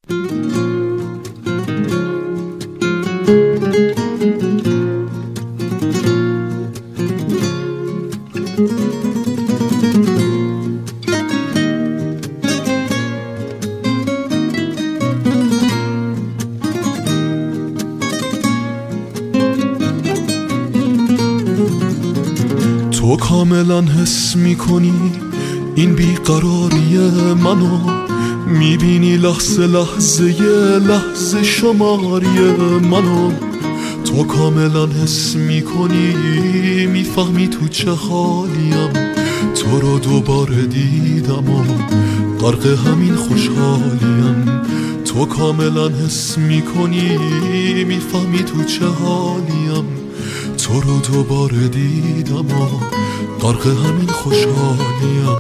تو کاملا حس میکنی این بیقراری منو، میبینی لحظه لحظه شماری منو. تو کاملا حس میکنی، میفهمی تو چه حالیم، تو رو دوباره دیدم و غرق همین خوشحالیم. تو کاملا حس میکنی، میفهمی تو چه حالیم، تو رو دوباره دیدم و غرق همین خوشحالیم.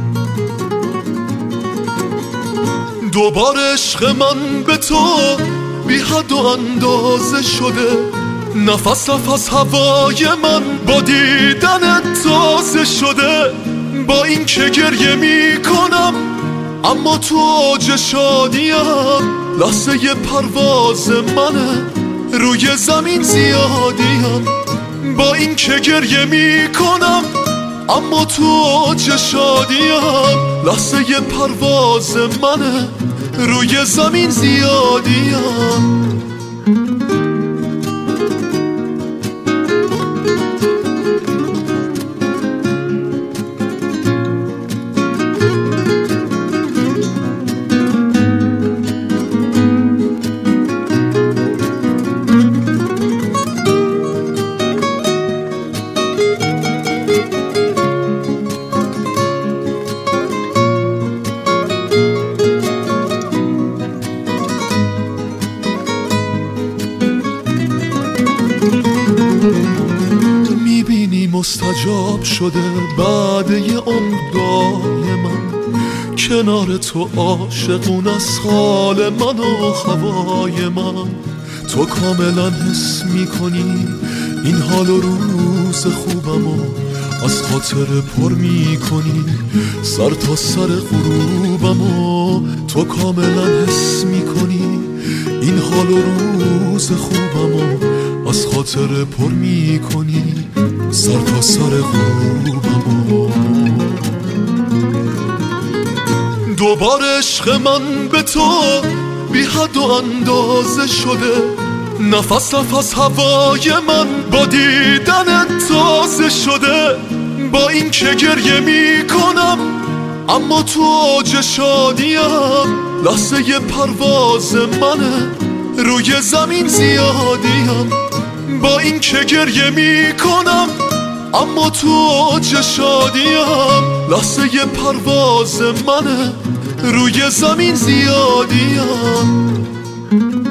دوباره عشق من به تو بی حد و اندازه شده، نفس هوای من با دیدن تازه شده. با این که گریه می کنم اما تو اوج شادیم، لحظه پرواز منه روی زمین زیادیم. با این که گریه می کنم اما تو اوج شادیم، لحظه پرواز منه روی زمین زیادیم. میبینی مستجاب شده بعد یه عمرای من، کنار تو عاشقون از حال من و هوای من. تو کاملا حس میکنی این حال و روز خوبمو، از خاطر پر میکنی سر تا سر غروبمو. تو کاملا حس میکنی این حال و روز خوبمو، از خاطر پر میکنی سر تا سر غروبمو. دوباره عشق من به تو بی حد و اندازه شده، نفس هوای من با دیدن تازه شده. با این که گریه می کنم اما تو اوج شادیم، لحظه پرواز منه روی زمین زیادیم. با این که گریه می کنم اما تو اوج شادیم، لحظه پرواز منه روی زمین زیادیم.